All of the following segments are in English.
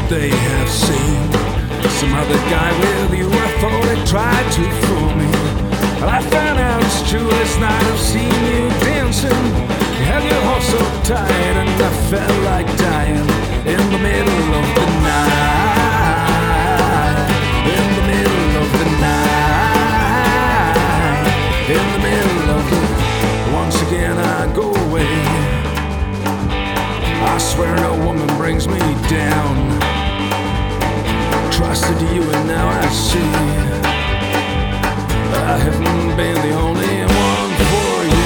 they have seen some other guy with you. I thought they tried to fool me, but I found out it's true. This night I've seen you dancing. You held your horse so tight, and I felt like dying in the middle of the night. In the middle of the night. In the middle of the. Once again I go away. I swear no woman brings me down. Trusted you and now I see I haven't been the only one for you.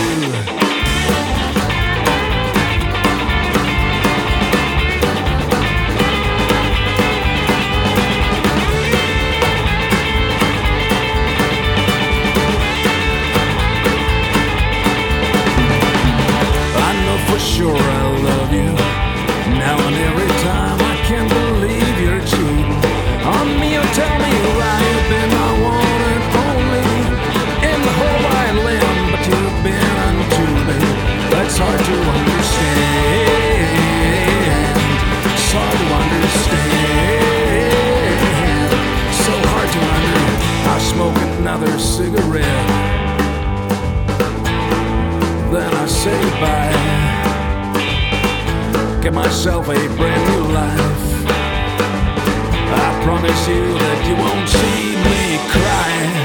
I know for sure I love you. Now and every time I can't believe you're cheating on me. You tell me why you've been my one and only in the whole wide land, but you've been untrue, babe. That's hard to understand. It's hard to understand. So hard to understand. I smoke another cigarette, then I say bye. Get myself a brand new life. I promise you that you won't see me cry.